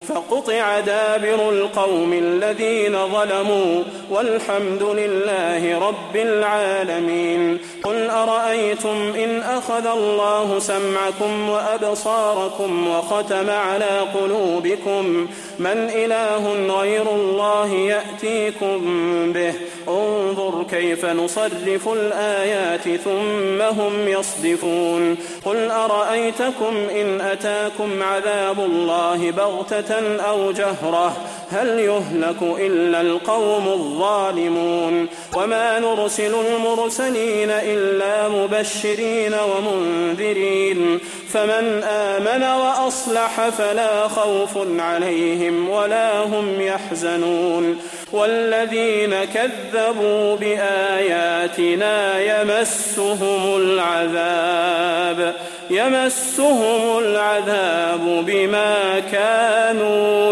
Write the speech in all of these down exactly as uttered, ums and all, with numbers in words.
فقطع دابر القوم الذين ظلموا والحمد لله رب العالمين. قل أرأيتم إن أخذ الله سمعكم وأبصاركم وختم على قلوبكم من إله غير الله يأتيكم به انظر كيف نصرف الآيات ثم هم يصدفون. قل أرأيتكم إن أتاكم عذاب الله بغتة أو جهرة هل يهلك إلا القوم الظالمون. وما نرسل المرسلين إلا مبشرين ومنذرين فمن آمن وأصلح فلا خوف عليهم ولا هم يحزنون. والذين كذبوا بآياتنا يمسهم العذاب يمسهم العذاب بما كانوا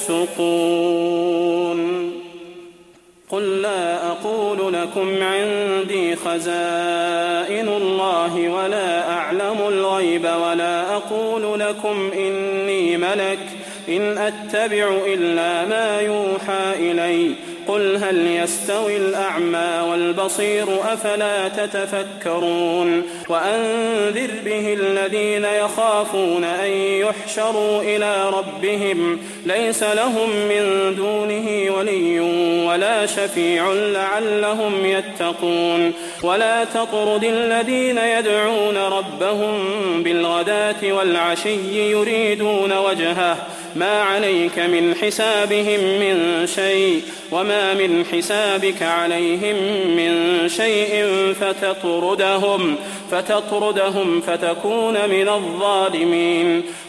يفسقون. قل لا أقول لكم عندي خزائن الله ولا أعلم الغيب ولا أقول لكم إني ملك إن أتبع إلا ما يوحى إلي قل هل يستوي الأعمى والبصير أفلا تتفكرون. وأنذر به الذين يخافون أن يحشروا إلى ربهم ليس لهم من دونه ولي ولا شفيع لعلهم يتقون. ولا تطرد الذين يدعون ربهم بالغداة والعشي يريدون وجهه ما عليك من حسابهم من شيء وما من حسابك عليهم من شيء فتطردهم فتطردهم فتكون من الظالمين.